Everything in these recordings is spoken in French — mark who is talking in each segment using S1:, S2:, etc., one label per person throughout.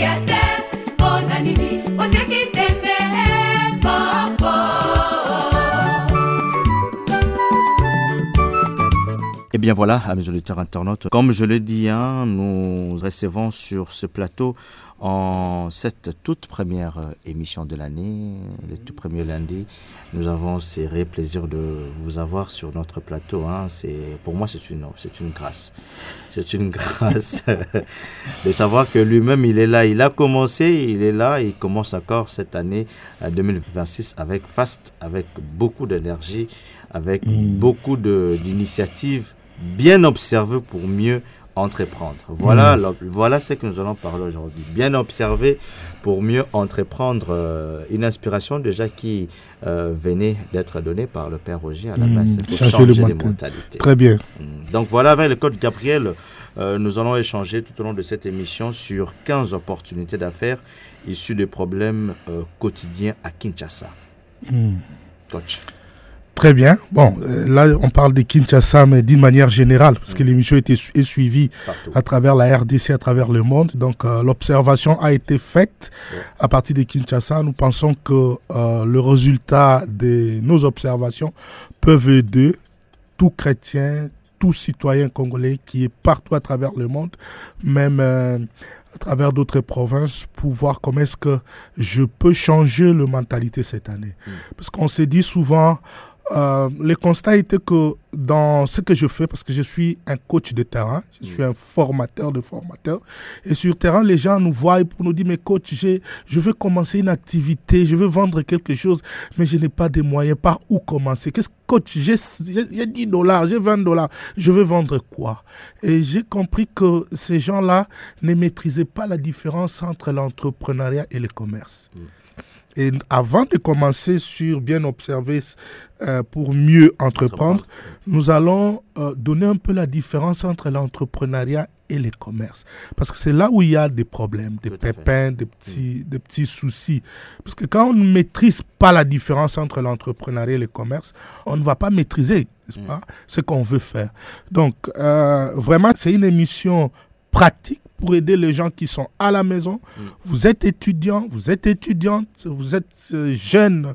S1: Eh bien voilà, amis auditeurs internautes, comme je l'ai dit, nous recevons sur ce plateau en cette toute première émission de l'année, le tout premier lundi, nous avons ce réel plaisir de vous avoir sur notre plateau. Pour moi, c'est une grâce. C'est une grâce de savoir que lui-même, il est là. Il a commencé, il est là, il commence encore cette année 2026 avec Fast, avec beaucoup d'énergie, avec beaucoup d'initiatives bien observées pour mieux entreprendre. Voilà ce que nous allons parler aujourd'hui. Bien observer pour mieux entreprendre. Une inspiration déjà qui venait d'être donnée par le Père Roger à la messe. Il faut changer les mentalités.
S2: Très bien.
S1: Donc voilà, avec le Code Gabriel, nous allons échanger tout au long de cette émission sur 15 opportunités d'affaires issues des problèmes quotidiens à Kinshasa. Coach.
S2: Très bien. Bon, là, on parle de Kinshasa, mais d'une manière générale, parce que l'émission est suivie partout, à travers la RDC, à travers le monde. Donc, l'observation a été faite à partir de Kinshasa. Nous pensons que le résultat de nos observations peuvent aider tout chrétien, tout citoyen congolais qui est partout à travers le monde, même à travers d'autres provinces, pour voir comment est-ce que je peux changer la mentalité cette année. Parce qu'on se dit souvent... le constat était que dans ce que je fais, parce que je suis un coach de terrain, je suis un formateur de formateurs, et sur terrain, les gens nous voient pour nous dire, mais coach, je veux commencer une activité, je veux vendre quelque chose, mais je n'ai pas de moyens, par où commencer? Coach, j'ai $10, j'ai $20, je veux vendre quoi? Et j'ai compris que ces gens-là ne maîtrisaient pas la différence entre l'entrepreneuriat et le commerce. Et avant de commencer sur bien observer pour mieux entreprendre, nous allons donner un peu la différence entre l'entrepreneuriat et le commerce. Parce que c'est là où il y a des problèmes, des pépins, des petits soucis. Parce que quand on ne maîtrise pas la différence entre l'entrepreneuriat et le commerce, on ne va pas maîtriser, n'est-ce pas, ce qu'on veut faire. Donc, vraiment, c'est une émission pratique pour aider les gens qui sont à la maison. Vous êtes étudiant, vous êtes étudiante, vous êtes jeune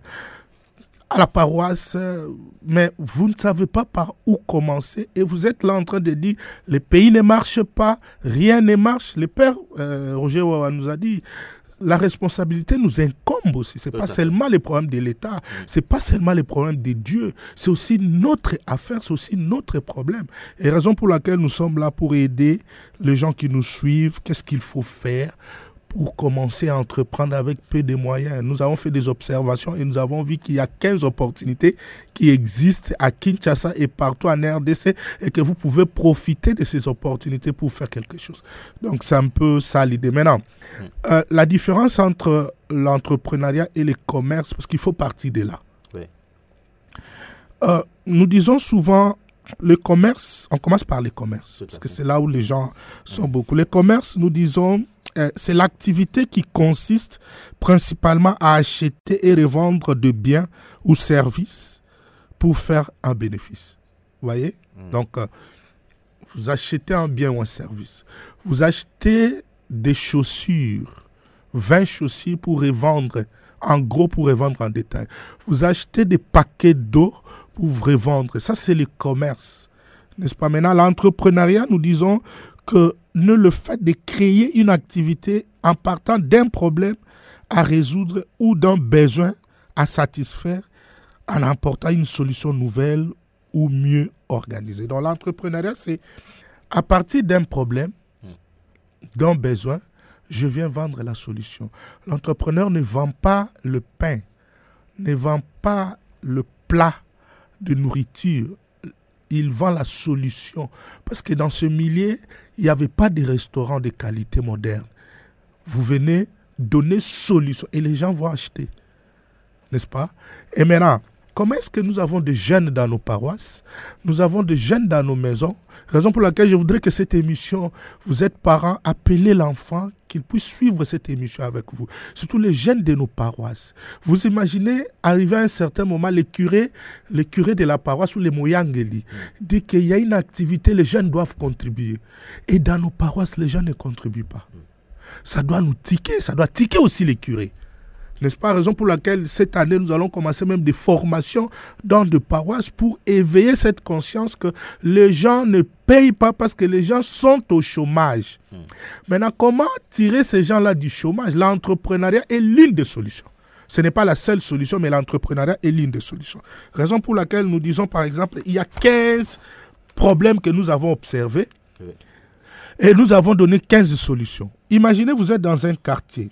S2: à la paroisse, mais vous ne savez pas par où commencer et vous êtes là en train de dire le pays ne marche pas, rien ne marche. Le Père Roger Wawa nous a dit la responsabilité nous incombe aussi. Ce n'est pas seulement les problèmes de l'État, ce n'est pas seulement les problèmes de Dieu, c'est aussi notre affaire, c'est aussi notre problème. Et raison pour laquelle nous sommes là pour aider les gens qui nous suivent, qu'est-ce qu'il faut faire pour commencer à entreprendre avec peu de moyens. Nous avons fait des observations et nous avons vu qu'il y a 15 opportunités qui existent à Kinshasa et partout en RDC et que vous pouvez profiter de ces opportunités pour faire quelque chose. Donc, c'est un peu ça l'idée. Maintenant, la différence entre l'entrepreneuriat et le commerce, parce qu'il faut partir de là. Oui. Nous disons souvent, le commerce, on commence par le commerce, parce que c'est là où les gens sont beaucoup. Le commerce, nous disons... c'est l'activité qui consiste principalement à acheter et revendre de biens ou services pour faire un bénéfice. Vous voyez? Donc, vous achetez un bien ou un service. Vous achetez des chaussures, 20 chaussures pour revendre, en gros pour revendre en détail. Vous achetez des paquets d'eau pour revendre. Ça, c'est le commerce. N'est-ce pas? Maintenant, l'entrepreneuriat, nous disons que le fait de créer une activité en partant d'un problème à résoudre ou d'un besoin à satisfaire en apportant une solution nouvelle ou mieux organisée. Donc l'entrepreneuriat, c'est à partir d'un problème, d'un besoin, je viens vendre la solution. L'entrepreneur ne vend pas le pain, ne vend pas le plat de nourriture. Il vend la solution. Parce que dans ce milieu, il n'y avait pas de restaurant de qualité moderne. Vous venez donner solution et les gens vont acheter. N'est-ce pas? Et maintenant, comment est-ce que nous avons des jeunes dans nos paroisses? Nous avons des jeunes dans nos maisons. Raison pour laquelle je voudrais que cette émission, vous êtes parents, appelez l'enfant, qu'il puisse suivre cette émission avec vous. Surtout les jeunes de nos paroisses. Vous imaginez, arrivé à un certain moment, les curés de la paroisse ou les Moyangeli, disent qu'il y a une activité, les jeunes doivent contribuer. Et dans nos paroisses, les gens ne contribuent pas. Ça doit nous tiquer, ça doit tiquer aussi les curés. N'est-ce pas? Raison pour laquelle cette année, nous allons commencer même des formations dans des paroisses pour éveiller cette conscience que les gens ne payent pas parce que les gens sont au chômage. Maintenant, comment tirer ces gens-là du chômage? L'entrepreneuriat est l'une des solutions. Ce n'est pas la seule solution, mais l'entrepreneuriat est l'une des solutions. Raison pour laquelle nous disons, par exemple, il y a 15 problèmes que nous avons observés et nous avons donné 15 solutions. Imaginez, vous êtes dans un quartier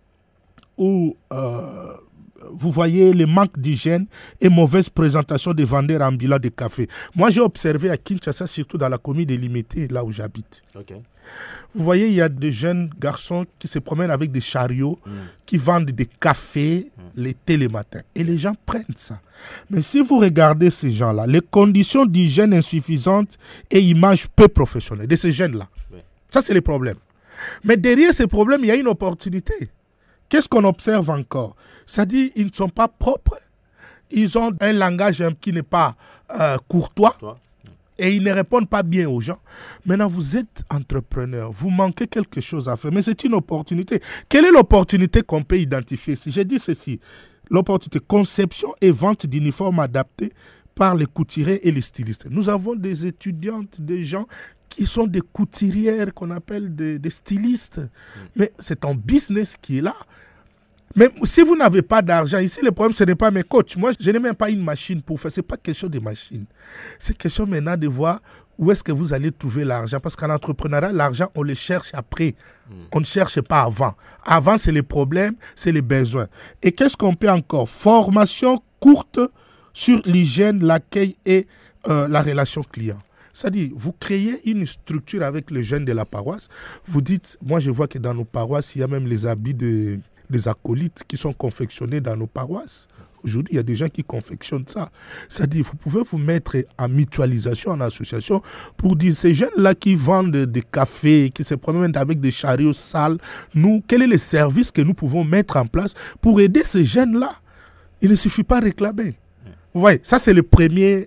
S2: où vous voyez le manque d'hygiène et mauvaise présentation des vendeurs ambulants de café. Moi, j'ai observé à Kinshasa, surtout dans la commune de Limité, là où j'habite. Okay. Vous voyez, il y a des jeunes garçons qui se promènent avec des chariots, qui vendent des cafés l'été, le matin. Et les gens prennent ça. Mais si vous regardez ces gens-là, les conditions d'hygiène insuffisantes et image peu professionnelle de ces jeunes-là, ça, c'est le problème. Mais derrière ces problèmes, il y a une opportunité. Qu'est-ce qu'on observe encore? C'est-à-dire qu'ils ne sont pas propres, ils ont un langage qui n'est pas courtois et ils ne répondent pas bien aux gens. Maintenant, vous êtes entrepreneur, vous manquez quelque chose à faire, mais c'est une opportunité. Quelle est l'opportunité qu'on peut identifier ici? J'ai dit ceci, l'opportunité conception et vente d'uniformes adaptés par les couturiers et les stylistes. Nous avons des étudiantes, des gens qui sont des couturières qu'on appelle des stylistes. Mais c'est un business qui est là. Mais si vous n'avez pas d'argent, ici le problème ce n'est pas mes coachs. Moi je n'ai même pas une machine pour faire. Ce n'est pas question de machine. C'est question maintenant de voir où est-ce que vous allez trouver l'argent. Parce qu'en entrepreneuriat, l'argent on le cherche après. On ne cherche pas avant. Avant c'est les problèmes, c'est les besoins. Et qu'est-ce qu'on peut encore? Formation courte sur l'hygiène, l'accueil et la relation client. C'est-à-dire, vous créez une structure avec les jeunes de la paroisse. Vous dites, moi je vois que dans nos paroisses, il y a même les habits des acolytes qui sont confectionnés dans nos paroisses. Aujourd'hui, il y a des gens qui confectionnent ça. C'est-à-dire, vous pouvez vous mettre en mutualisation, en association, pour dire, ces jeunes-là qui vendent des cafés, qui se promènent avec des chariots sales, quel est le service que nous pouvons mettre en place pour aider ces jeunes-là? Il ne suffit pas de réclamer. Vous voyez, ça c'est le premier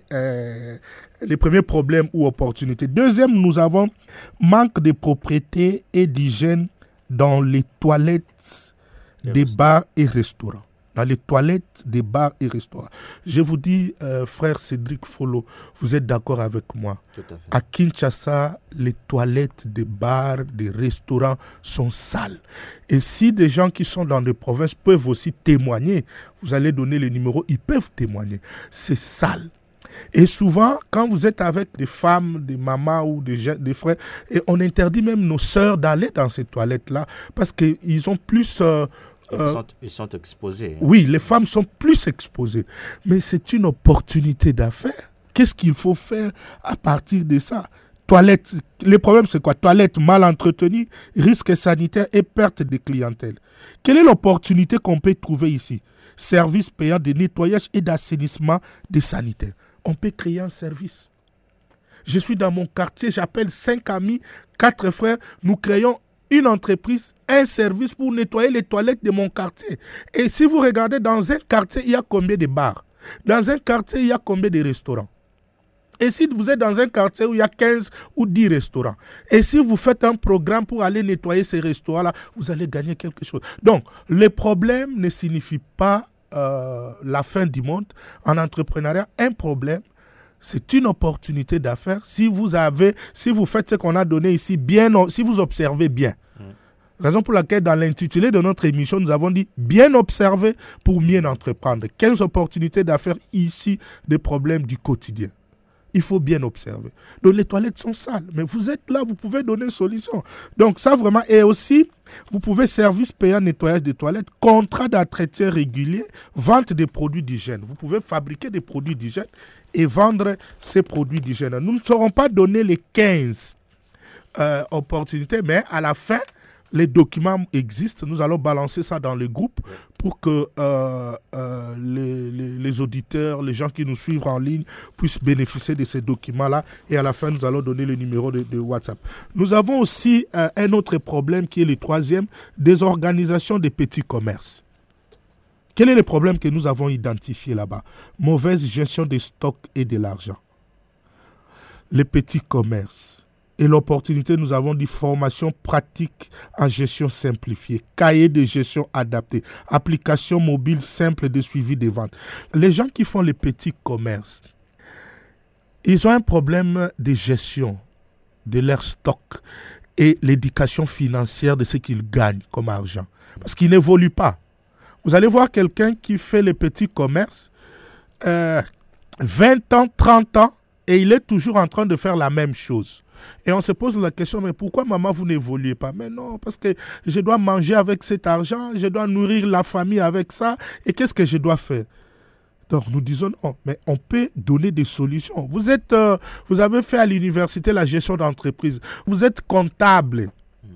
S2: problème ou opportunité. Deuxième, nous avons manque de propreté et d'hygiène dans les toilettes des bars et restaurants. Dans les toilettes des bars et restaurants. Je vous dis, frère Cédric Follo, vous êtes d'accord avec moi? Tout à fait. À Kinshasa, les toilettes des bars, des restaurants sont sales. Et si des gens qui sont dans des provinces peuvent aussi témoigner, vous allez donner le numéro, ils peuvent témoigner. C'est sale. Et souvent, quand vous êtes avec des femmes, des mamans ou des frères, et on interdit même nos sœurs d'aller dans ces toilettes-là parce qu'ils ont plus...
S1: Ils sont exposés.
S2: Oui, les femmes sont plus exposées. Mais c'est une opportunité d'affaires. Qu'est-ce qu'il faut faire à partir de ça? Toilettes, le problème c'est quoi? Toilettes mal entretenues, risques sanitaires et perte de clientèle. Quelle est l'opportunité qu'on peut trouver ici? Service payant de nettoyage et d'assainissement des sanitaires. On peut créer un service. Je suis dans mon quartier, j'appelle 5 amis, 4 frères, nous créons une entreprise, un service pour nettoyer les toilettes de mon quartier. Et si vous regardez, dans un quartier, il y a combien de bars? Dans un quartier, il y a combien de restaurants? Et si vous êtes dans un quartier où il y a 15 ou 10 restaurants, et si vous faites un programme pour aller nettoyer ces restaurants-là, vous allez gagner quelque chose. Donc, le problème ne signifie pas la fin du monde. En entrepreneuriat, un problème, c'est une opportunité d'affaires si vous faites ce qu'on a donné ici, si vous observez bien. Raison pour laquelle dans l'intitulé de notre émission, nous avons dit bien observer pour mieux entreprendre. 15 opportunités d'affaires ici, des problèmes du quotidien. Il faut bien observer. Donc les toilettes sont sales, mais vous êtes là, vous pouvez donner une solution. Donc ça vraiment, et aussi, vous pouvez service payant nettoyage des toilettes, contrat d'entretien régulier, vente des produits d'hygiène. Vous pouvez fabriquer des produits d'hygiène et vendre ces produits d'hygiène. Nous ne saurons pas donner les 15 opportunités, mais à la fin, les documents existent. Nous allons balancer ça dans le groupe pour que les auditeurs, les gens qui nous suivent en ligne puissent bénéficier de ces documents-là. Et à la fin, nous allons donner le numéro de WhatsApp. Nous avons aussi un autre problème qui est le troisième, désorganisation des petits commerces. Quel est le problème que nous avons identifié là-bas? Mauvaise gestion des stocks et de l'argent. Les petits commerces. Et l'opportunité, nous avons dit formation pratique en gestion simplifiée, cahier de gestion adapté, application mobile simple de suivi des ventes. Les gens qui font les petits commerces, ils ont un problème de gestion de leur stock et l'éducation financière de ce qu'ils gagnent comme argent. Parce qu'ils n'évoluent pas. Vous allez voir quelqu'un qui fait les petits commerces, 20 ans, 30 ans, et il est toujours en train de faire la même chose. Et on se pose la question, mais pourquoi maman vous n'évoluez pas? Mais non, parce que je dois manger avec cet argent, je dois nourrir la famille avec ça, et qu'est-ce que je dois faire? Donc nous disons non, mais on peut donner des solutions. Vous avez fait à l'université la gestion d'entreprise, vous êtes comptable,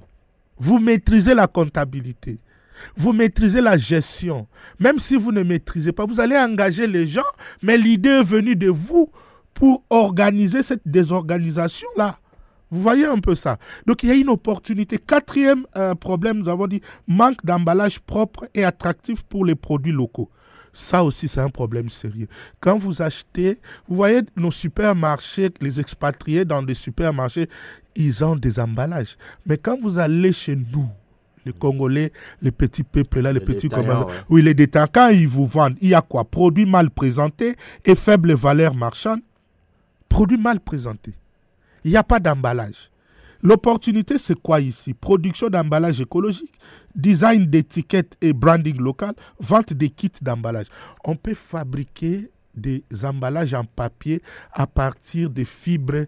S2: vous maîtrisez la comptabilité. Vous maîtrisez la gestion. Même si vous ne maîtrisez pas, vous allez engager les gens, mais l'idée est venue de vous pour organiser cette désorganisation-là. Vous voyez un peu ça. Donc, il y a une opportunité. Quatrième problème, nous avons dit manque d'emballage propre et attractif pour les produits locaux. Ça aussi, c'est un problème sérieux. Quand vous achetez, vous voyez nos supermarchés, les expatriés dans des supermarchés, ils ont des emballages. Mais quand vous allez chez nous, les Congolais, les petits peuples là, les petits commerçants. Ouais. Oui, les détaillants, quand ils vous vendent, il y a quoi? Produits mal présentés et faible valeur marchande. Produits mal présentés. Il n'y a pas d'emballage. L'opportunité, c'est quoi ici? Production d'emballage écologique, design d'étiquettes et branding local, vente des kits d'emballage. On peut fabriquer des emballages en papier à partir des fibres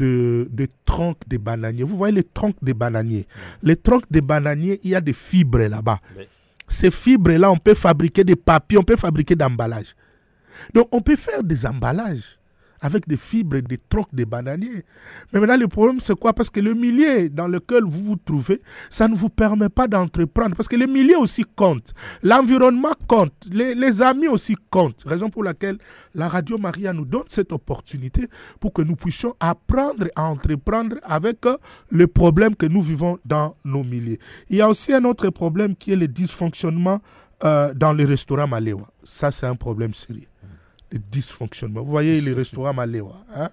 S2: de troncs de bananiers. Vous voyez les troncs de bananiers. Les troncs de bananiers, il y a des fibres là-bas. Oui. Ces fibres-là, on peut fabriquer des papiers, on peut fabriquer des emballages. Donc, on peut faire des emballages avec des fibres, des troncs de bananiers. Mais maintenant, le problème, c'est quoi? Parce que le milieu dans lequel vous vous trouvez, ça ne vous permet pas d'entreprendre. Parce que le milieu aussi compte. L'environnement compte. Les amis aussi comptent. Raison pour laquelle la Radio Maria nous donne cette opportunité pour que nous puissions apprendre à entreprendre avec le problème que nous vivons dans nos milieux. Il y a aussi un autre problème qui est le dysfonctionnement dans les restaurants Malewa. Ça, c'est un problème sérieux. Le dysfonctionnement. Vous voyez les restaurants Malewa. Hein?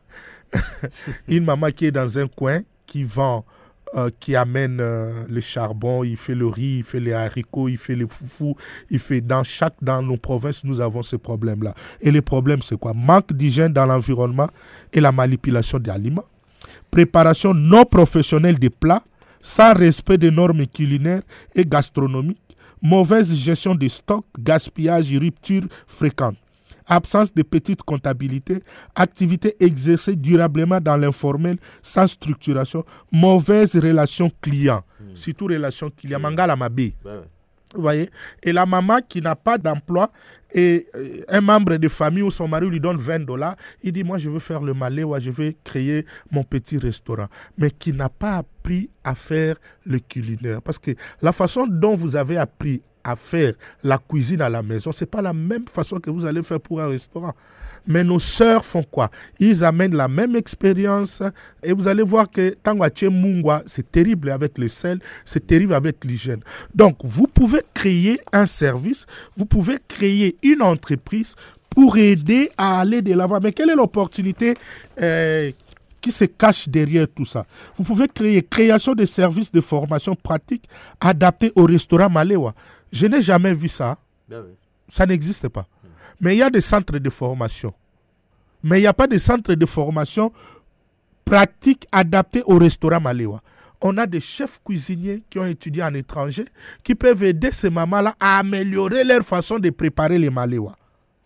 S2: Une maman qui est dans un coin, qui vend, qui amène le charbon, il fait le riz, il fait les haricots, il fait les foufous, il fait dans nos provinces, nous avons ce problème-là. Et le problème, c'est quoi? Manque d'hygiène dans l'environnement et la manipulation des aliments. Préparation non professionnelle des plats, sans respect des normes culinaires et gastronomiques. Mauvaise gestion des stocks, gaspillage et rupture fréquente. Absence de petite comptabilité, activité exercée durablement dans l'informel sans structuration, mauvaise relation client, surtout relation client, mangala mabe. Vous voyez? Et la maman qui n'a pas d'emploi et un membre de famille où son mari lui donne $20, il dit moi je veux faire le Malewa, je vais créer mon petit restaurant, mais qui n'a pas appris à faire le culinaire. Parce que la façon dont vous avez appris à faire la cuisine à la maison, ce n'est pas la même façon que vous allez faire pour un restaurant. Mais nos sœurs font quoi? Ils amènent la même expérience et vous allez voir que Tanguache Mungwa, c'est terrible avec le sel, c'est terrible avec l'hygiène. Donc, vous pouvez créer un service, vous pouvez créer une entreprise pour aider à aller de l'avant. Mais quelle est l'opportunité qui se cache derrière tout ça? Vous pouvez création de services de formation pratique adaptés au restaurant Malewa. Je n'ai jamais vu ça. Ça n'existe pas. Mais il y a des centres de formation. Mais il n'y a pas de centres de formation pratiques adaptés au restaurant Malewa. On a des chefs cuisiniers qui ont étudié en étranger qui peuvent aider ces mamans-là à améliorer leur façon de préparer les Malewa.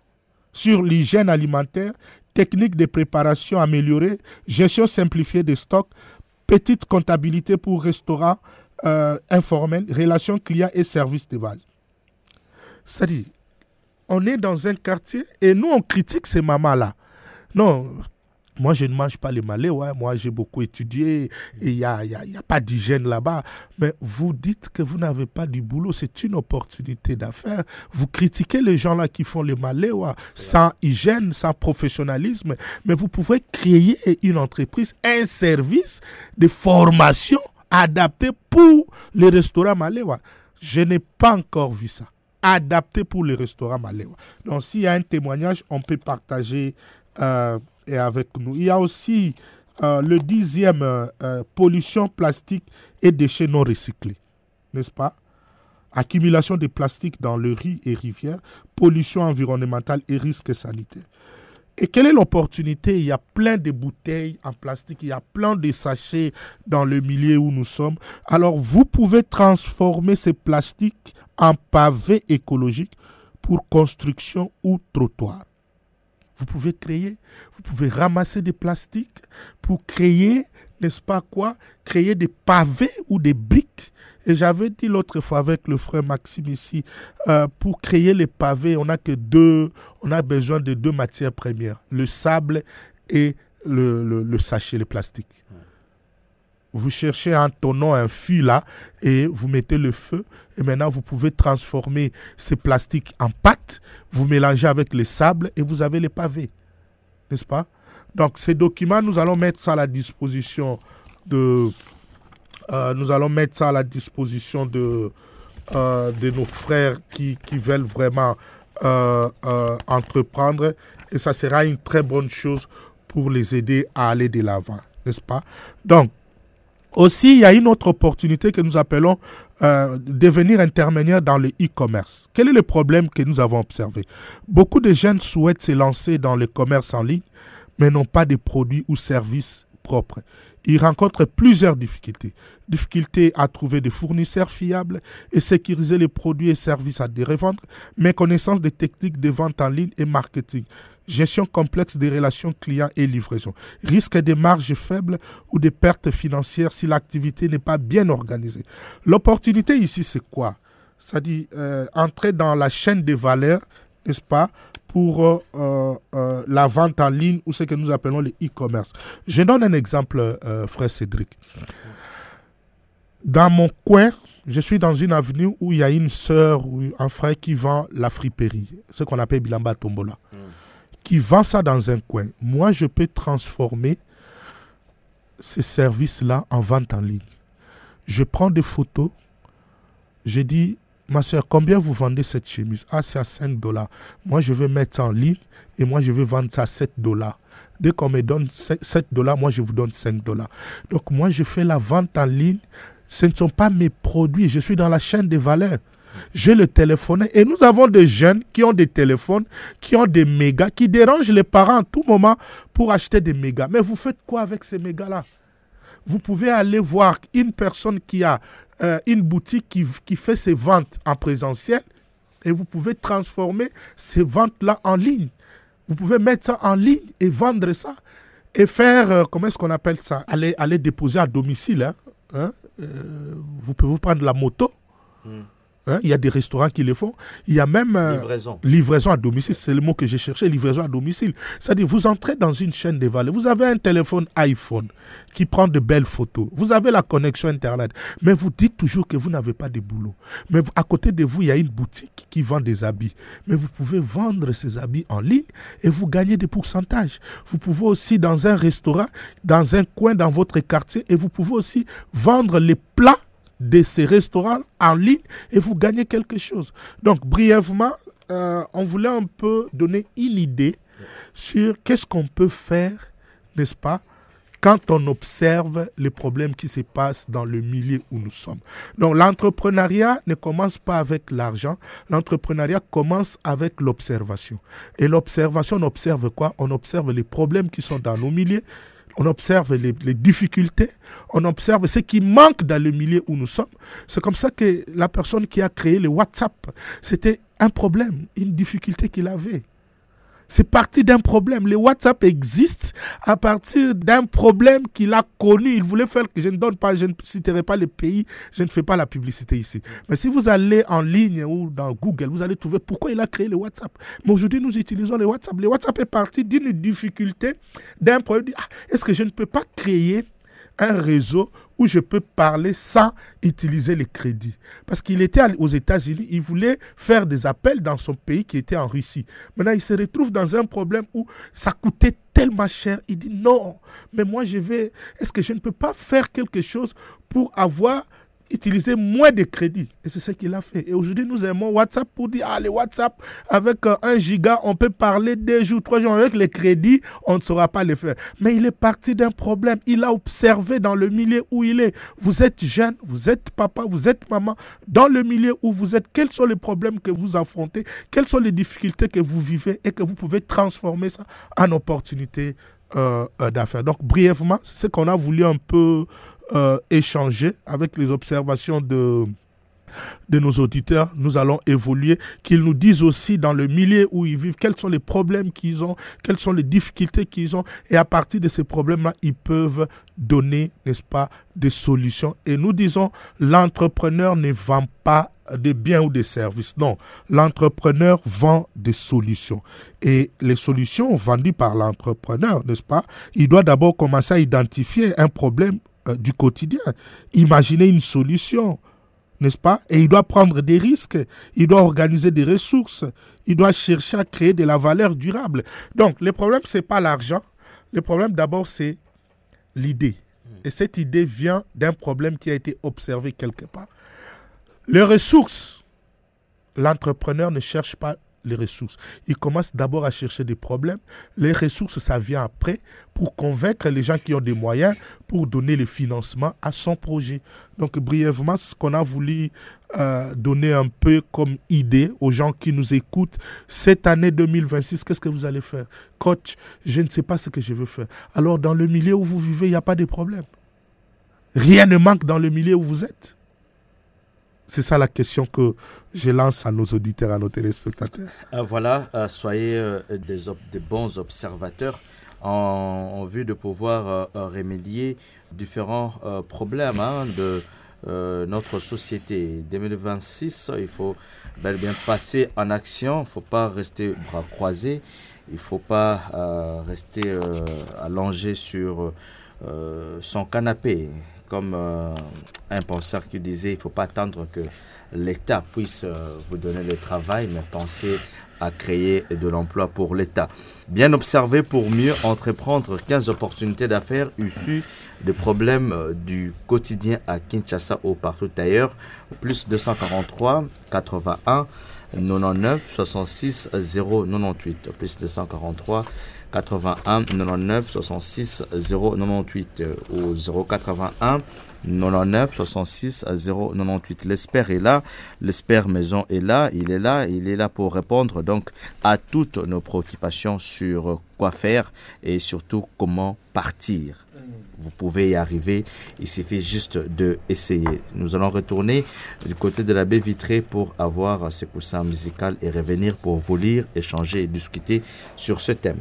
S2: Sur l'hygiène alimentaire, techniques de préparation améliorées, gestion simplifiée des stocks, petite comptabilité pour restaurants informels, relations clients et services de base. C'est-à-dire, on est dans un quartier et nous, on critique ces mamans-là. Non, moi, je ne mange pas les Malewa. Moi, j'ai beaucoup étudié et il n'y a pas d'hygiène là-bas. Mais vous dites que vous n'avez pas du boulot. C'est une opportunité d'affaires. Vous critiquez les gens là qui font les Malewa sans hygiène, sans professionnalisme. Mais vous pouvez créer une entreprise, un service de formation adapté pour les restaurants Malewa. Je n'ai pas encore vu ça. Adapté pour les restaurants Malewa. Donc, s'il y a un témoignage, on peut partager et avec nous. Il y a aussi le 10e, pollution plastique et déchets non recyclés, n'est-ce pas? Accumulation de plastique dans le riz et rivières, pollution environnementale et risques sanitaires. Et quelle est l'opportunité? Il y a plein de bouteilles en plastique, il y a plein de sachets dans le milieu où nous sommes. Alors, vous pouvez transformer ces plastiques en pavés écologiques pour construction ou trottoir. Vous pouvez ramasser des plastiques pour créer, n'est-ce pas quoi, créer des pavés ou des briques. Et j'avais dit l'autre fois avec le frère Maxime ici, pour créer les pavés, on a besoin de 2 matières premières, le sable et le sachet, le plastique. Vous cherchez un tonneau, un fût là, et vous mettez le feu. Et maintenant, vous pouvez transformer ces plastiques en pâte. Vous mélangez avec le sable et vous avez les pavés. N'est-ce pas? Donc, ces documents, nous allons mettre ça à la disposition de nos frères qui veulent vraiment entreprendre. Et ça sera une très bonne chose pour les aider à aller de l'avant. N'est-ce pas? Donc, aussi, il y a une autre opportunité que nous appelons devenir intermédiaire dans le e-commerce. Quel est le problème que nous avons observé? Beaucoup de jeunes souhaitent se lancer dans le commerce en ligne, mais n'ont pas de produits ou services propres. Ils rencontrent plusieurs difficultés. Difficultés à trouver des fournisseurs fiables et sécuriser les produits et services à les revendre, méconnaissance des techniques de vente en ligne et marketing, gestion complexe des relations clients et livraison, risque de marges faibles ou de pertes financières si l'activité n'est pas bien organisée. L'opportunité ici, c'est quoi? C'est-à-dire entrer dans la chaîne des valeurs, n'est-ce pas, pour la vente en ligne ou ce que nous appelons le e-commerce. Je donne un exemple, frère Cédric. Dans mon coin, je suis dans une avenue où il y a une sœur ou un frère qui vend la friperie, ce qu'on appelle Bilamba Tombola, qui vend ça dans un coin. Moi, je peux transformer ce service-là en vente en ligne. Je prends des photos, je dis, ma soeur, combien vous vendez cette chemise? Ah, c'est à $5. Moi, je vais mettre ça en ligne et moi, je vais vendre ça à $7. Dès qu'on me donne $7, moi, je vous donne $5. Donc, moi, je fais la vente en ligne. Ce ne sont pas mes produits. Je suis dans la chaîne des valeurs. J'ai le téléphone et nous avons des jeunes qui ont des téléphones, qui ont des mégas, qui dérangent les parents à tout moment pour acheter des mégas. Mais vous faites quoi avec ces mégas-là? Vous pouvez aller voir une personne qui a une boutique qui fait ses ventes en présentiel et vous pouvez transformer ces ventes-là en ligne. Vous pouvez mettre ça en ligne et vendre ça et faire, comment est-ce qu'on appelle ça? Aller déposer à domicile. Vous pouvez vous prendre la moto. Il y a des restaurants qui le font. Il y a même livraison à domicile. C'est le mot que j'ai cherché, livraison à domicile. C'est-à-dire, vous entrez dans une chaîne de valeur. Vous avez un téléphone iPhone qui prend de belles photos. Vous avez la connexion Internet. Mais vous dites toujours que vous n'avez pas de boulot. Mais à côté de vous, il y a une boutique qui vend des habits. Mais vous pouvez vendre ces habits en ligne et vous gagnez des pourcentages. Vous pouvez aussi, dans un restaurant, dans un coin, dans votre quartier, et vous pouvez aussi vendre les plats de ces restaurants en ligne et vous gagnez quelque chose. Donc, brièvement, on voulait un peu donner une idée sur qu'est-ce qu'on peut faire, n'est-ce pas, quand on observe les problèmes qui se passent dans le milieu où nous sommes. Donc, l'entrepreneuriat ne commence pas avec l'argent. L'entrepreneuriat commence avec l'observation. Et l'observation, on observe quoi? On observe les problèmes qui sont dans nos milieux. On observe les difficultés, on observe ce qui manque dans le milieu où nous sommes. C'est comme ça que la personne qui a créé le WhatsApp, c'était un problème, une difficulté qu'il avait. C'est parti d'un problème. Le WhatsApp existe à partir d'un problème qu'il a connu. Il voulait faire que je ne citerai pas les pays, je ne fais pas la publicité ici. Mais si vous allez en ligne ou dans Google, vous allez trouver pourquoi il a créé le WhatsApp. Mais aujourd'hui, nous utilisons le WhatsApp. Le WhatsApp est parti d'une difficulté, d'un problème. Est-ce que je ne peux pas créer un réseau où je peux parler sans utiliser les crédits? Parce qu'il était aux États-Unis, il voulait faire des appels dans son pays qui était en Russie. Maintenant, il se retrouve dans un problème où ça coûtait tellement cher. Il dit non, mais moi est-ce que je ne peux pas faire quelque chose pour avoir utiliser moins de crédits. Et c'est ce qu'il a fait. Et aujourd'hui, nous aimons WhatsApp pour dire, les WhatsApp, avec 1 giga, on peut parler 2 jours, 3 jours. Avec les crédits, on ne saura pas les faire. Mais il est parti d'un problème. Il a observé dans le milieu où il est. Vous êtes jeune, vous êtes papa, vous êtes maman. Dans le milieu où vous êtes, quels sont les problèmes que vous affrontez? Quelles sont les difficultés que vous vivez et que vous pouvez transformer ça en opportunité d'affaires. Donc, brièvement, c'est ce qu'on a voulu un peu échanger avec les observations de nos auditeurs. Nous allons évoluer, qu'ils nous disent aussi dans le milieu où ils vivent, quels sont les problèmes qu'ils ont, quelles sont les difficultés qu'ils ont, et à partir de ces problèmes-là, ils peuvent donner, n'est-ce pas, des solutions. Et nous disons, l'entrepreneur ne vend pas des biens ou des services. Non, l'entrepreneur vend des solutions. Et les solutions vendues par l'entrepreneur, n'est-ce pas, il doit d'abord commencer à identifier un problème du quotidien, imaginer une solution, n'est-ce pas? Et il doit prendre des risques, il doit organiser des ressources, il doit chercher à créer de la valeur durable. Donc, le problème, ce n'est pas l'argent. Le problème, d'abord, c'est l'idée. Et cette idée vient d'un problème qui a été observé quelque part. Les ressources, l'entrepreneur ne cherche pas les ressources. Il commence d'abord à chercher des problèmes. Les ressources, ça vient après pour convaincre les gens qui ont des moyens pour donner le financement à son projet. Donc, brièvement, ce qu'on a voulu donner un peu comme idée aux gens qui nous écoutent. Cette année 2026, qu'est-ce que vous allez faire? Coach, je ne sais pas ce que je veux faire. Alors, dans le milieu où vous vivez, il n'y a pas de problème. Rien ne manque dans le milieu où vous êtes. C'est ça la question que je lance à nos auditeurs, à nos téléspectateurs.
S1: Voilà, soyez des bons observateurs en vue de pouvoir remédier différents problèmes de notre société. 2026, il faut bel et bien passer en action. Il ne faut pas rester bras croisés. Il ne faut pas rester allongé sur son canapé. Comme un penseur qui disait, il ne faut pas attendre que l'État puisse vous donner le travail, mais pensez à créer de l'emploi pour l'État. Bien observer pour mieux entreprendre 15 opportunités d'affaires issues des problèmes du quotidien à Kinshasa ou partout ailleurs. Plus 243 81 99 66 098. Plus 243 81 99 66 098 ou 081 99 66 098. L'Expert est là, l'Expert Maison est là, il est là pour répondre donc à toutes nos préoccupations sur quoi faire et surtout comment partir. Vous pouvez y arriver, il suffit juste de essayer. Nous allons retourner du côté de la baie vitrée pour avoir ce coussin musical et revenir pour vous lire, échanger et discuter sur ce thème.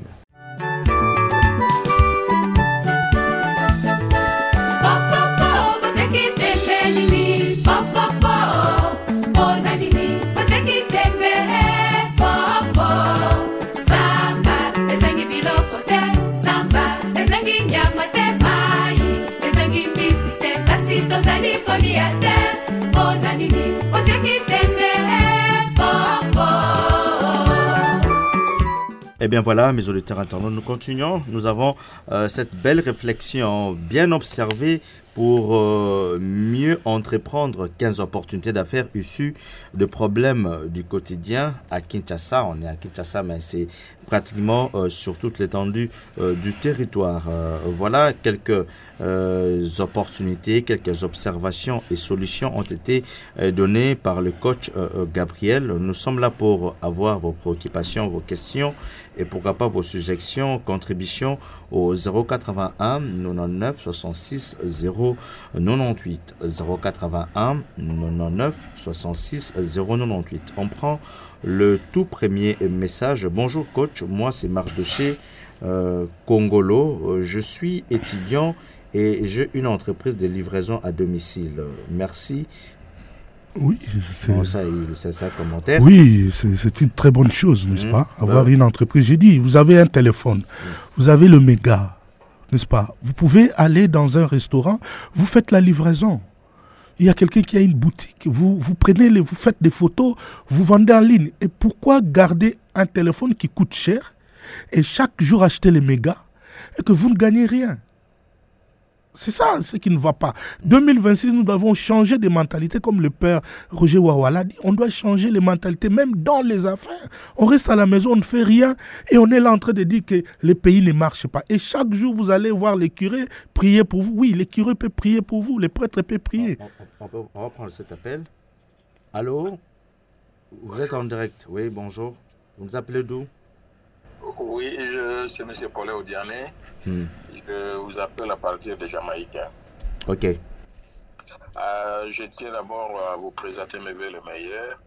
S1: Eh bien voilà, mes auditeurs internautes, nous continuons. Nous avons cette belle réflexion bien observée pour mieux entreprendre 15 opportunités d'affaires issues de problèmes du quotidien à Kinshasa. On est à Kinshasa, mais c'est pratiquement sur toute l'étendue du territoire. Voilà, quelques opportunités, quelques observations et solutions ont été données par le coach Gabriel. Nous sommes là pour avoir vos préoccupations, vos questions et pourquoi pas vos suggestions, contributions au 081 99 66 098 081 99 66 098. On prend le tout premier message. Bonjour coach, moi c'est Mardoché Congolo, je suis étudiant et j'ai une entreprise de livraison à domicile. Merci.
S2: Oui,
S1: c'est ça commentaire.
S2: Oui, c'est une très bonne chose, n'est-ce pas? Avoir une entreprise. J'ai dit, vous avez un téléphone, vous avez le méga, n'est-ce pas? Vous pouvez aller dans un restaurant, vous faites la livraison. Il y a quelqu'un qui a une boutique, vous prenez vous faites des photos, vous vendez en ligne. Et pourquoi garder un téléphone qui coûte cher et chaque jour acheter les mégas et que vous ne gagnez rien? C'est ça ce qui ne va pas. 2026, nous devons changer des mentalités, comme le père Roger Wawa l'a dit. On doit changer les mentalités, même dans les affaires. On reste à la maison, on ne fait rien et on est là en train de dire que le pays ne marche pas. Et chaque jour, vous allez voir les curés prier pour vous. Oui, les curés peuvent prier pour vous, les prêtres peuvent prier.
S1: On va prendre cet appel. Allô? Vous êtes en direct. Oui, bonjour. Vous nous appelez d'où?
S3: Oui, c'est M. Paulé Odiané. Je vous appelle à partir de Jamaïque.
S1: Ok.
S3: Je tiens d'abord à vous présenter mes vœux les meilleurs.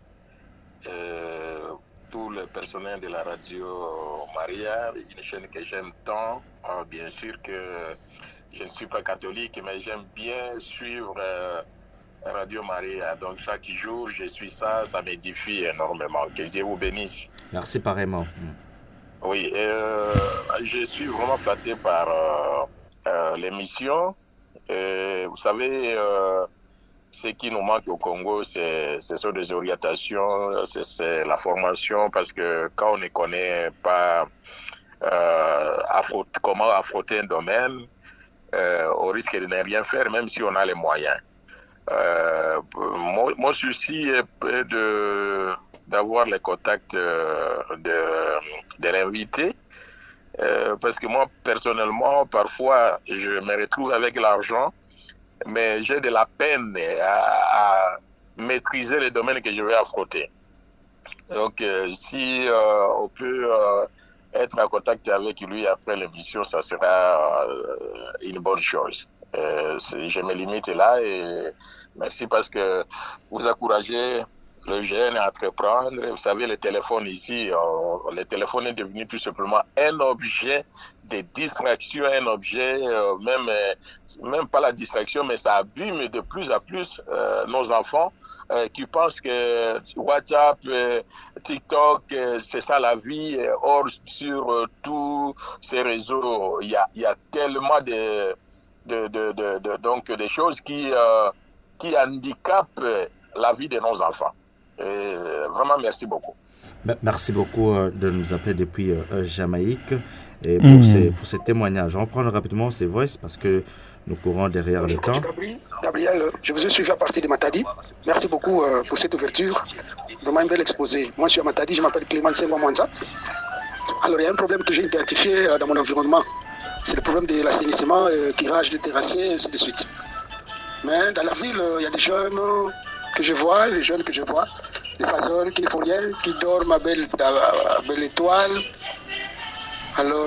S3: Tout le personnel de la radio Maria, une chaîne que j'aime tant. Bien sûr que je ne suis pas catholique, mais j'aime bien suivre Radio Maria. Donc chaque jour, je suis ça m'édifie énormément. Que Dieu vous bénisse.
S1: Merci pareillement.
S3: Oui, je suis vraiment flatté par l'émission. Vous savez, ce qui nous manque au Congo, ce sont des orientations, c'est la formation, parce que quand on ne connaît pas comment affronter un domaine, on risque de ne rien faire, même si on a les moyens. Mon souci est d'avoir les contacts de l'invité, parce que moi, personnellement, parfois, je me retrouve avec l'argent, mais j'ai de la peine à maîtriser les domaines que je vais affronter. Donc, si on peut être en contact avec lui après l'émission, ça sera une bonne chose. Je me limite là et merci parce que vous encouragez le jeune à entreprendre. Vous savez, le téléphone ici, le téléphone est devenu tout simplement un objet de distraction, un objet, même pas la distraction, mais ça abîme de plus en plus nos enfants qui pensent que WhatsApp, TikTok, c'est ça la vie. Or, sur tous ces réseaux, il y a tellement donc des choses qui handicapent la vie de nos enfants. Et vraiment, merci beaucoup.
S1: Merci beaucoup de nous appeler depuis Jamaïque et pour ces témoignages. On prend rapidement ces voices parce que nous courons derrière le temps.
S4: Gabriel, je vous ai suivi à partir de Matadi. Merci beaucoup pour cette ouverture. Vraiment un bel exposé. Moi, je suis à Matadi, je m'appelle Clément Senghwa-Mwanza. Alors, il y a un problème que j'ai identifié dans mon environnement. C'est le problème de l'assainissement, tirage de terrassés, et ainsi de suite. Mais dans la ville, il y a des jeunes que je vois, les façons qui ne font rien, qui dorment à belle étoile. Alors,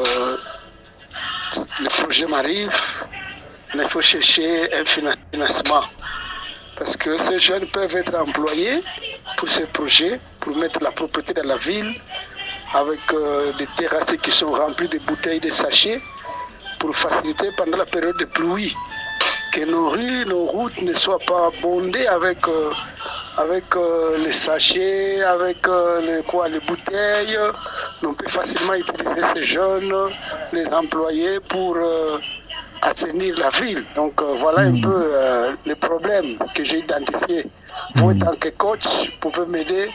S4: le projet m'arrive, mais il faut chercher un financement. Parce que ces jeunes peuvent être employés pour ces projets, pour mettre la propreté dans la ville, avec des terrasses qui sont remplies de bouteilles, de sachets, pour faciliter pendant la période de pluie, que nos rues, nos routes ne soient pas bondées avec les sachets, avec les bouteilles. On peut facilement utiliser ces jeunes, les employer pour assainir la ville. Donc voilà un peu les problèmes que j'ai identifiés. Vous, en tant que coach, vous pouvez m'aider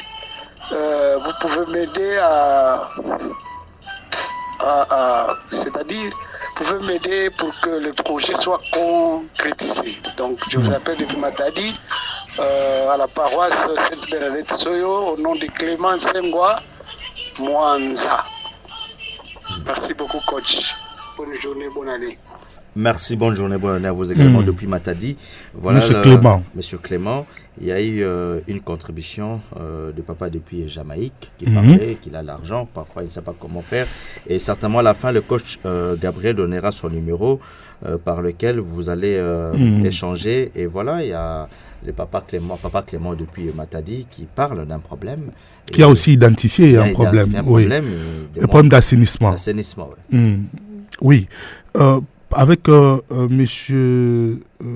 S4: c'est-à-dire, vous pouvez m'aider pour que le projet soit concrétisé. Donc, je vous appelle depuis Matadi, à la paroisse Sainte-Bernadette Soyo, au nom de Clément Senghwa-Mwanza. Merci beaucoup, coach. Bonne journée, bonne année.
S1: Merci, bonne journée, bonne année à vous également depuis Matadi. Voilà, Monsieur Clément, il y a eu une contribution de papa depuis Jamaïque qui parlait qu'il a l'argent, parfois il ne sait pas comment faire. Et certainement à la fin, le coach Gabriel donnera son numéro par lequel vous allez échanger. Et voilà, il y a le papa Clément depuis Matadi qui parle d'un problème.
S2: Qui a aussi identifié un problème. Le problème d'assainissement. Oui. Avec monsieur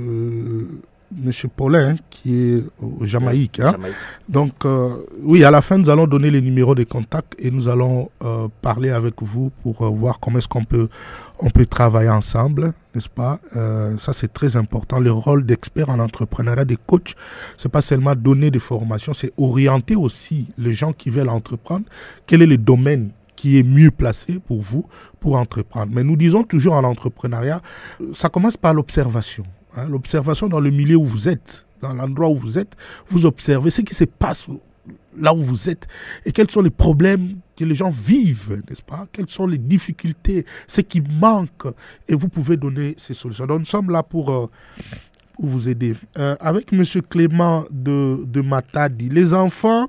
S2: Paulin, qui est au Jamaïque. Donc, oui, à la fin, nous allons donner les numéros de contact et nous allons parler avec vous pour voir comment est-ce qu'on peut travailler ensemble, n'est-ce pas? Ça, c'est très important. Le rôle d'expert en entrepreneuriat, des coachs, c'est pas seulement donner des formations, c'est orienter aussi les gens qui veulent entreprendre. Quel est le domaine qui est mieux placé pour vous pour entreprendre. Mais nous disons toujours en entrepreneuriat, ça commence par l'observation. L'observation dans le milieu où vous êtes, dans l'endroit où vous êtes, vous observez ce qui se passe là où vous êtes et quels sont les problèmes que les gens vivent, n'est-ce pas? Quelles sont les difficultés, ce qui manque, et vous pouvez donner ces solutions. Donc nous sommes là pour vous aider. Avec M. Clément de Matadi, les enfants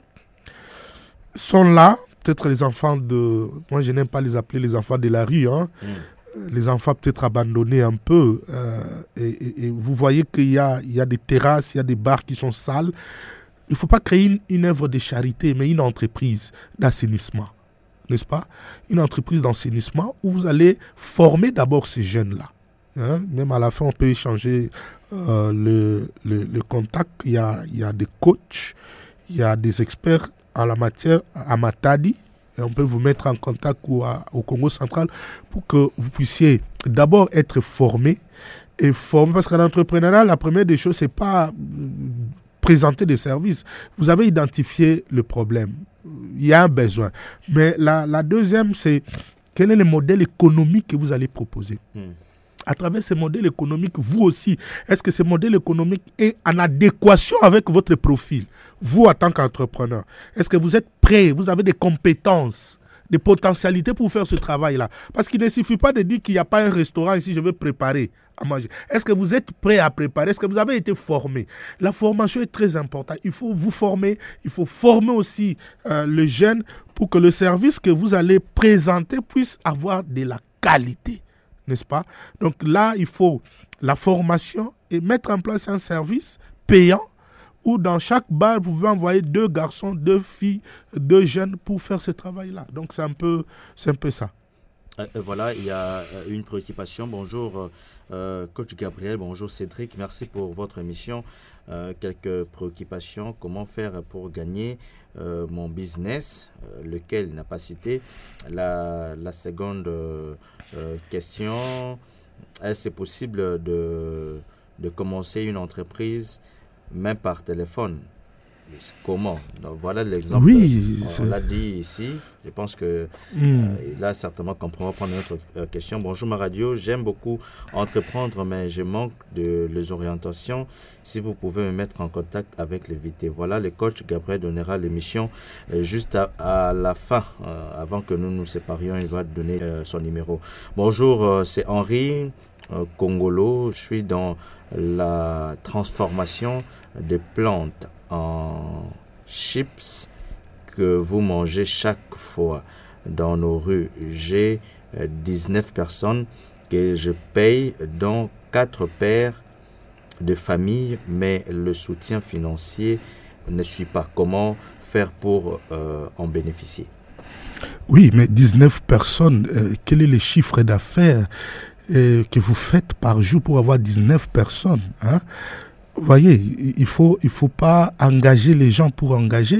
S2: sont là, peut-être les enfants de... Moi, je n'aime pas les appeler les enfants de la rue, les enfants peut-être abandonnés un peu. Et vous voyez qu'il y a des terrasses, il y a des bars qui sont sales. Il ne faut pas créer une œuvre de charité, mais une entreprise d'assainissement, n'est-ce pas? Une entreprise d'assainissement où vous allez former d'abord ces jeunes-là. Même à la fin, on peut échanger le contact. Il y a des coachs, il y a des experts en la matière à Matadi. Et on peut vous mettre en contact au Congo central pour que vous puissiez d'abord être formé. Et formé, parce qu'en entrepreneuriat, la première des choses, ce n'est pas présenter des services. Vous avez identifié le problème. Il y a un besoin. Mais la deuxième, c'est quel est le modèle économique que vous allez proposer. À travers ce modèle économique, vous aussi, est-ce que ce modèle économique est en adéquation avec votre profil? Vous, en tant qu'entrepreneur, est-ce que vous êtes prêt? Vous avez des compétences, des potentialités pour faire ce travail-là? Parce qu'il ne suffit pas de dire qu'il n'y a pas un restaurant ici, je vais préparer à manger. Est-ce que vous êtes prêt à préparer? Est-ce que vous avez été formé? La formation est très importante. Il faut vous former, il faut former aussi le jeune pour que le service que vous allez présenter puisse avoir de la qualité. N'est-ce pas? Donc là, il faut la formation et mettre en place un service payant où dans chaque bar, vous pouvez envoyer 2 garçons, 2 filles, 2 jeunes pour faire ce travail-là. Donc c'est un peu ça.
S1: Voilà, il y a une préoccupation. Bonjour coach Gabriel, bonjour Cédric, merci pour votre émission. Quelques préoccupations, comment faire pour gagner mon business, lequel n'a pas cité. La seconde question, est-ce c'est possible de commencer une entreprise même par téléphone? Comment? Donc, voilà l'exemple.
S2: Oui,
S1: on l'a dit ici. Je pense que là, certainement, qu'on pourra prendre une autre question. Bonjour, ma radio. J'aime beaucoup entreprendre, mais je manque de les orientations. Si vous pouvez me mettre en contact avec les VT. Voilà, le coach Gabriel donnera l'émission juste à la fin. Avant que nous nous séparions, il va donner son numéro. Bonjour, c'est Henri Congolo. Je suis dans la transformation des plantes en chips que vous mangez chaque fois dans nos rues. J'ai 19 personnes que je paye, dont 4 pères de famille, mais le soutien financier ne suit pas. Comment faire pour en bénéficier?
S2: Oui, mais 19 personnes, quel est le chiffre d'affaires que vous faites par jour pour avoir 19 personnes, hein? Vous voyez, il faut pas engager les gens pour engager.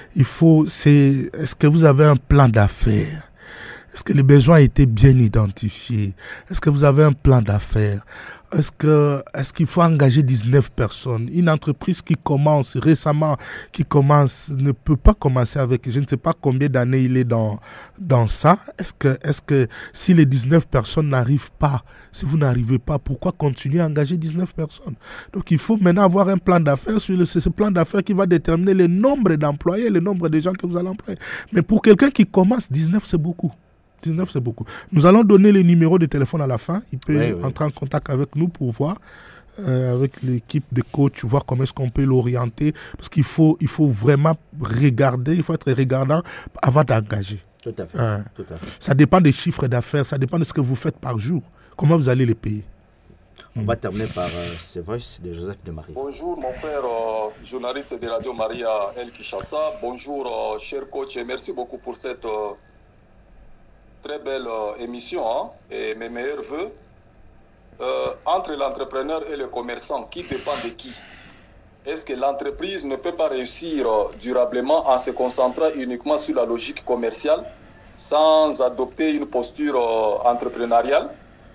S2: Est-ce que vous avez un plan d'affaires? Est-ce que les besoins ont été bien identifiés? Est-ce que vous avez un plan d'affaires? Est-ce qu'il faut engager 19 personnes? Une entreprise qui commence récemment, ne peut pas commencer avec, je ne sais pas combien d'années il est dans ça. Est-ce que si les 19 personnes n'arrivent pas, si vous n'arrivez pas, pourquoi continuer à engager 19 personnes? Donc il faut maintenant avoir un plan d'affaires. C'est ce plan d'affaires qui va déterminer le nombre d'employés, le nombre de gens que vous allez employer. Mais pour quelqu'un qui commence, 19 c'est beaucoup. 19 c'est beaucoup. Nous allons donner le numéro de téléphone à la fin. Il peut entrer en contact avec nous pour voir, avec l'équipe de coach, voir comment est-ce qu'on peut l'orienter. Parce qu'il faut vraiment regarder, il faut être regardant avant d'engager.
S1: Tout à fait. Tout à fait.
S2: Ça dépend des chiffres d'affaires, ça dépend de ce que vous faites par jour. Comment vous allez les payer?
S1: On va terminer par ces voix de Joseph de Marie.
S5: Bonjour mon frère journaliste de Radio Maria El Kinshasa. Bonjour cher coach et merci beaucoup pour cette très belle émission et mes meilleurs voeux. Entre l'entrepreneur et le commerçant, qui dépend de qui? Est-ce que l'entreprise ne peut pas réussir durablement en se concentrant uniquement sur la logique commerciale sans adopter une posture entrepreneuriale?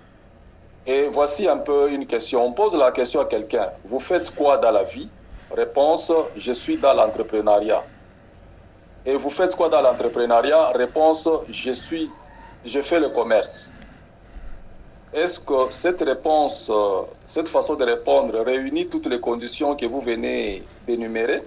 S5: Et voici un peu une question. On pose la question à quelqu'un. Vous faites quoi dans la vie? Réponse, je suis dans l'entrepreneuriat. Et vous faites quoi dans l'entrepreneuriat? Réponse, je fais le commerce. Est-ce que cette réponse, cette façon de répondre réunit toutes les conditions que vous venez d'énumérer?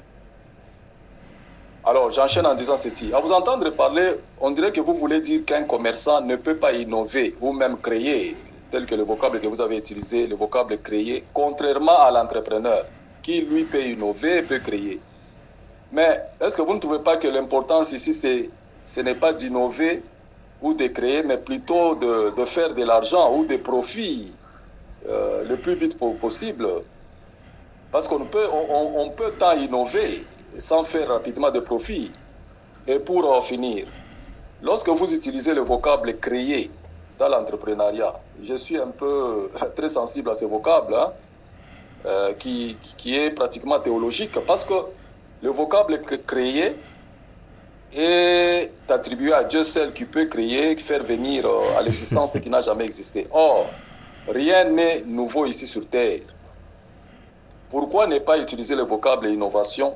S5: Alors, j'enchaîne en disant ceci. À vous entendre parler, on dirait que vous voulez dire qu'un commerçant ne peut pas innover ou même créer, tel que le vocable que vous avez utilisé, le vocable créer, contrairement à l'entrepreneur, qui lui peut innover et peut créer. Mais est-ce que vous ne trouvez pas que l'importance ici, ce n'est pas d'innover ou de créer, mais plutôt de faire de l'argent ou des profits le plus vite possible? Parce qu'on peut, on peut tant innover sans faire rapidement de profit. Et pour finir, lorsque vous utilisez le vocable créer dans l'entrepreneuriat, je suis un peu très sensible à ce vocable qui est pratiquement théologique, parce que le vocable créer est attribué à Dieu seul qui peut créer, faire venir à l'existence ce qui n'a jamais existé. Or, rien n'est nouveau ici sur Terre. Pourquoi ne pas utiliser le vocable innovation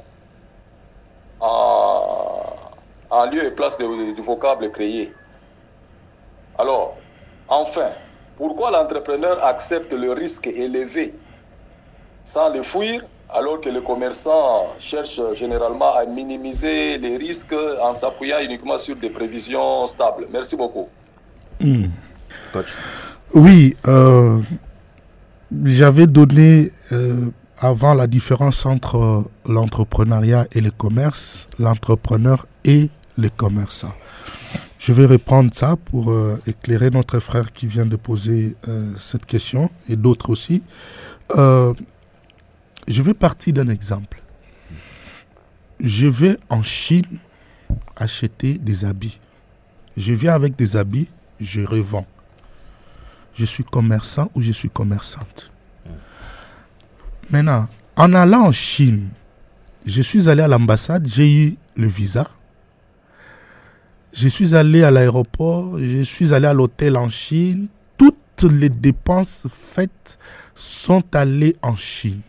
S5: en lieu et place du vocable créer? Alors, enfin, pourquoi l'entrepreneur accepte le risque élevé sans le fuir, alors que le commerçant cherche généralement à minimiser les risques en s'appuyant uniquement sur des prévisions stables? Merci beaucoup.
S1: Coach.
S2: Oui, j'avais donné avant la différence entre l'entrepreneuriat et le commerce, l'entrepreneur et le commerçant. Je vais reprendre ça pour éclairer notre frère qui vient de poser cette question et d'autres aussi. Je vais partir d'un exemple. Je vais en Chine acheter des habits. Je viens avec des habits, je revends. Je suis commerçant ou je suis commerçante. Maintenant, en allant en Chine, je suis allé à l'ambassade, j'ai eu le visa. Je suis allé à l'aéroport, je suis allé à l'hôtel en Chine. Toutes les dépenses faites sont allées en Chine.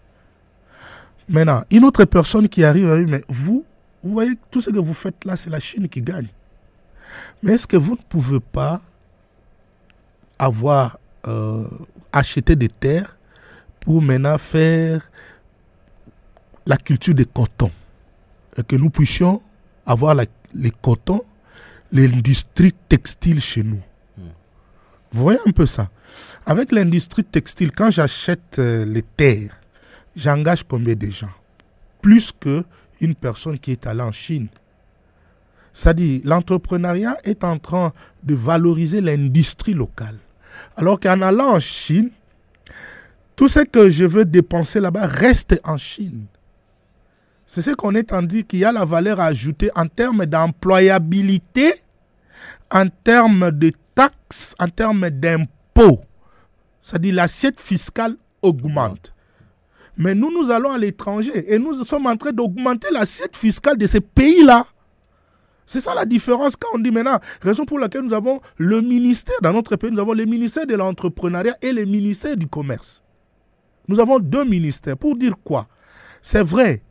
S2: Maintenant, une autre personne qui arrive à lui, mais vous voyez, tout ce que vous faites là, c'est la Chine qui gagne. Mais est-ce que vous ne pouvez pas avoir acheté des terres pour maintenant faire la culture des cotons et que nous puissions avoir les cotons, l'industrie textile chez nous? Vous voyez un peu ça? Avec l'industrie textile, quand j'achète les terres, j'engage combien de gens? Plus qu'une personne qui est allée en Chine. C'est-à-dire, l'entrepreneuriat est en train de valoriser l'industrie locale. Alors qu'en allant en Chine, tout ce que je veux dépenser là-bas reste en Chine. C'est ce qu'on est en train de dire, qu'il y a la valeur ajoutée en termes d'employabilité, en termes de taxes, en termes d'impôts. C'est-à-dire, l'assiette fiscale augmente. Mais nous allons à l'étranger et nous sommes en train d'augmenter l'assiette fiscale de ces pays-là. C'est ça la différence quand on dit maintenant, raison pour laquelle nous avons le ministère, dans notre pays, nous avons le ministère de l'entrepreneuriat et le ministère du commerce. Nous avons deux ministères. Pour dire quoi? C'est vrai,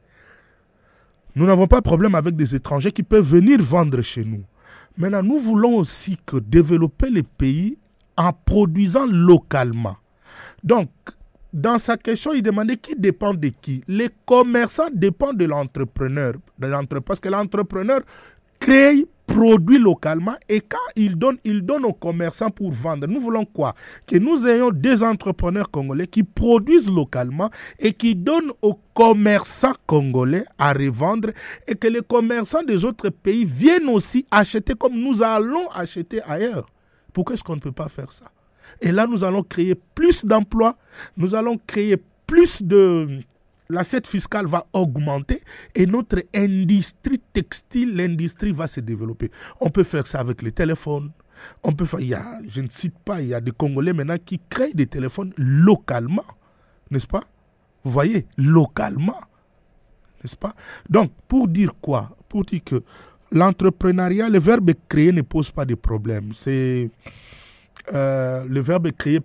S2: nous n'avons pas de problème avec des étrangers qui peuvent venir vendre chez nous. Maintenant, nous voulons aussi développer les pays en produisant localement. Donc, dans sa question, il demandait qui dépend de qui. Les commerçants dépendent de l'entrepreneur. Parce que l'entrepreneur crée, produit localement et quand il donne aux commerçants pour vendre. Nous voulons quoi? Que nous ayons des entrepreneurs congolais qui produisent localement et qui donnent aux commerçants congolais à revendre et que les commerçants des autres pays viennent aussi acheter comme nous allons acheter ailleurs. Pourquoi est-ce qu'on ne peut pas faire ça? Et là, nous allons créer plus d'emplois, nous allons créer plus de... L'assiette fiscale va augmenter et notre industrie textile, l'industrie va se développer. On peut faire ça avec les téléphones. On peut faire, je ne cite pas, il y a des Congolais maintenant qui créent des téléphones localement, n'est-ce pas? Vous voyez, localement, n'est-ce pas? Donc, pour dire quoi? Pour dire que l'entrepreneuriat, le verbe créer ne pose pas de problème. Le verbe créer peut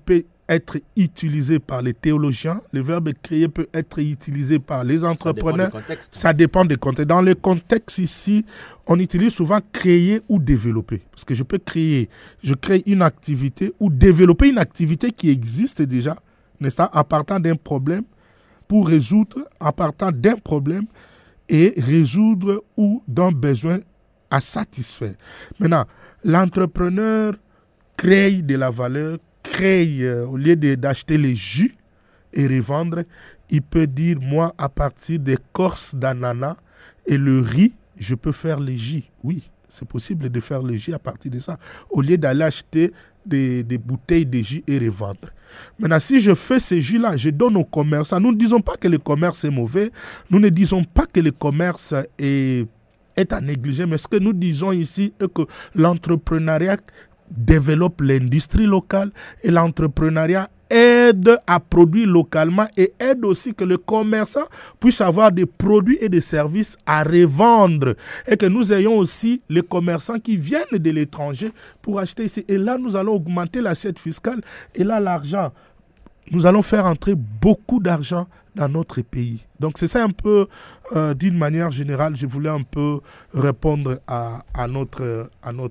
S2: être utilisé par les théologiens, le verbe créer peut être utilisé par les entrepreneurs. Ça dépend des contextes. Dans le contexte ici, on utilise souvent créer ou développer. Parce que je peux créer, je crée une activité ou développer une activité qui existe déjà, n'est-ce pas, à partir d'un problème, pour résoudre, à partir d'un problème et résoudre ou d'un besoin à satisfaire. Maintenant, l'entrepreneur crée de la valeur, au lieu d'acheter les jus et revendre, il peut dire, moi, à partir des écorces d'ananas et le riz, je peux faire les jus. Oui, c'est possible de faire les jus à partir de ça, au lieu d'aller acheter des bouteilles de jus et revendre. Maintenant, si je fais ces jus-là, je donne aux commerçants. Nous ne disons pas que le commerce est mauvais, nous ne disons pas que le commerce est à négliger, mais ce que nous disons ici est que l'entrepreneuriat développe l'industrie locale et l'entrepreneuriat aide à produire localement et aide aussi que le commerçant puisse avoir des produits et des services à revendre et que nous ayons aussi les commerçants qui viennent de l'étranger pour acheter ici. Et là, nous allons augmenter l'assiette fiscale et là, l'argent, nous allons faire entrer beaucoup d'argent dans notre pays. Donc c'est ça un peu, d'une manière générale, je voulais un peu répondre à notre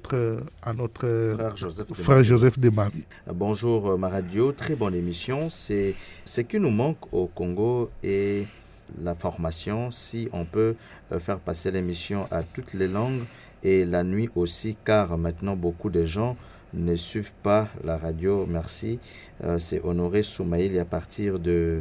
S2: frère Joseph Desmarie.
S1: Bonjour ma radio, très bonne émission. C'est ce qui nous manque au Congo et la formation, si on peut faire passer l'émission à toutes les langues et la nuit aussi, car maintenant beaucoup de gens ne suivent pas la radio. Merci. C'est Honoré Soumaïli à partir de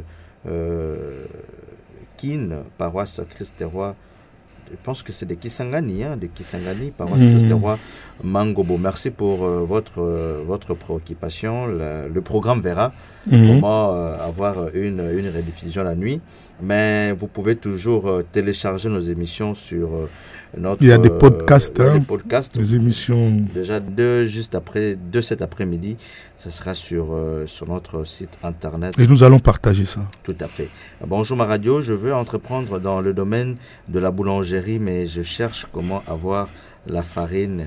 S1: Kin, paroisse Christ-Roi. Je pense que c'est de Kisangani, paroisse Christ-Roi Mangobo. Merci pour votre préoccupation. Le programme verra comment avoir une rediffusion la nuit. Mais vous pouvez toujours télécharger nos émissions sur notre...
S2: Il y a des podcasts,
S1: des
S2: émissions.
S1: Déjà, juste après, cet après-midi, ça sera sur notre site internet.
S2: Et nous allons partager ça.
S1: Tout à fait. Bonjour ma radio, je veux entreprendre dans le domaine de la boulangerie, mais je cherche comment avoir la farine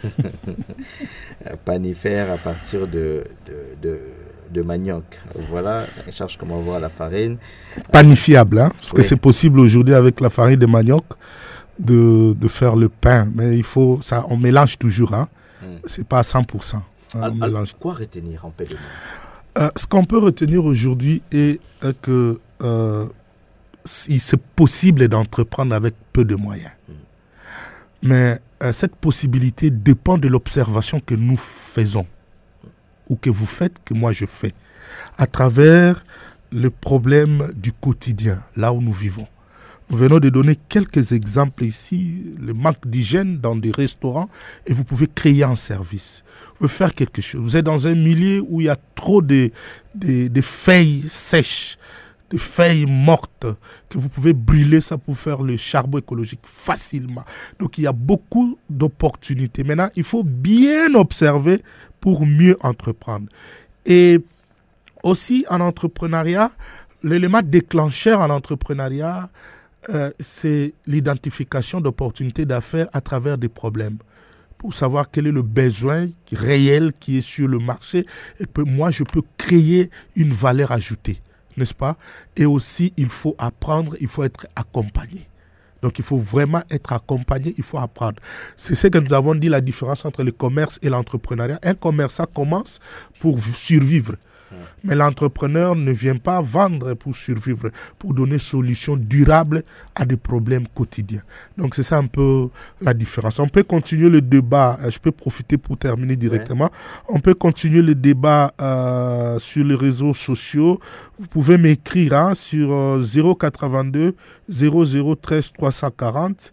S1: panifère à partir de manioc. Voilà, je cherche comment avoir la farine.
S2: Panifiable, parce que c'est possible aujourd'hui avec la farine de manioc de faire le pain. Mais il faut, ça, on mélange toujours, c'est pas à 100%.
S1: Quoi retenir en paix de
S2: ce qu'on peut retenir aujourd'hui est que c'est possible d'entreprendre avec peu de moyens. Mais cette possibilité dépend de l'observation que nous faisons ou que vous faites, que moi je fais, à travers le problème du quotidien, là où nous vivons. Nous venons de donner quelques exemples ici, le manque d'hygiène dans des restaurants, et vous pouvez créer un service. Vous pouvez faire quelque chose. Vous êtes dans un milieu où il y a trop de feuilles sèches, de feuilles mortes, que vous pouvez brûler ça pour faire le charbon écologique facilement. Donc il y a beaucoup d'opportunités. Maintenant, il faut bien observer pour mieux entreprendre. Et aussi en entrepreneuriat, l'élément déclencheur en entrepreneuriat, c'est l'identification d'opportunités d'affaires à travers des problèmes. Pour savoir quel est le besoin réel qui est sur le marché et que moi je peux créer une valeur ajoutée, n'est-ce pas? Et aussi il faut apprendre, il faut être accompagné. Donc il faut vraiment être accompagné, il faut apprendre. C'est ce que nous avons dit, la différence entre le commerce et l'entrepreneuriat. Un commerçant commence pour survivre. Mais l'entrepreneur ne vient pas vendre pour survivre, pour donner solution durable à des problèmes quotidiens. Donc c'est ça un peu la différence. On peut continuer le débat, je peux profiter pour terminer directement. On peut continuer le débat sur les réseaux sociaux. Vous pouvez m'écrire sur 082 0013 340.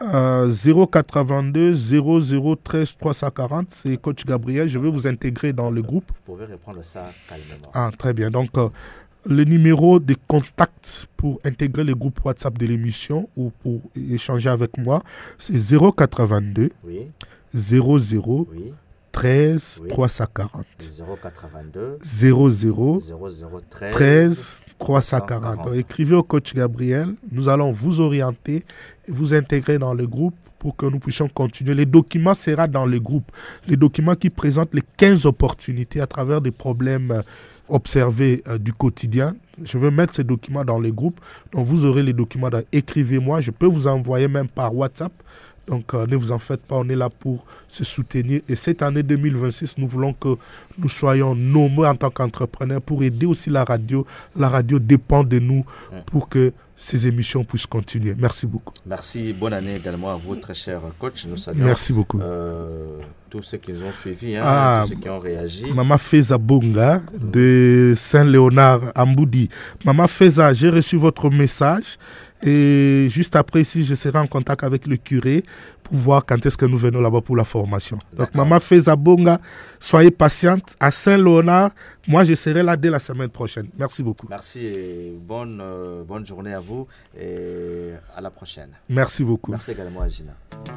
S2: 082 0013 340, c'est Coach Gabriel. Je vais vous intégrer dans le groupe.
S1: Vous pouvez répondre ça calmement.
S2: Ah, très bien. Donc, le numéro de contact pour intégrer le groupe WhatsApp de l'émission ou pour échanger avec moi, c'est 082 00 13
S1: Oui.
S2: 340.
S1: 082
S2: 00
S1: 0013
S2: 13 340. Donc, écrivez au coach Gabriel. Nous allons vous orienter et vous intégrer dans le groupe pour que nous puissions continuer. Les documents seront dans le groupe. Les documents qui présentent les 15 opportunités à travers des problèmes observés du quotidien. Je vais mettre ces documents dans le groupe. Donc, vous aurez les documents. Écrivez-moi. Je peux vous envoyer même par WhatsApp. Donc, ne vous en faites pas, on est là pour se soutenir. Et cette année 2026, nous voulons que nous soyons nombreux en tant qu'entrepreneurs pour aider aussi la radio. La radio dépend de nous pour que ces émissions puissent continuer. Merci beaucoup.
S1: Merci. Bonne année également à vous, très cher coach. Nous saluons
S2: Merci beaucoup.
S1: tous ceux qui nous ont suivis, tous ceux qui ont réagi.
S2: Maman Feza Bonga de Saint-Léonard Amboudi. Maman Feza, j'ai reçu votre message. Et juste après, ici, je serai en contact avec le curé pour voir quand est-ce que nous venons là-bas pour la formation. Donc, Maman Feza Bonga, soyez patiente. À Saint-Léonard, moi, je serai là dès la semaine prochaine. Merci beaucoup.
S1: Merci et bonne journée à vous et à la prochaine.
S2: Merci beaucoup.
S1: Merci également à Gina.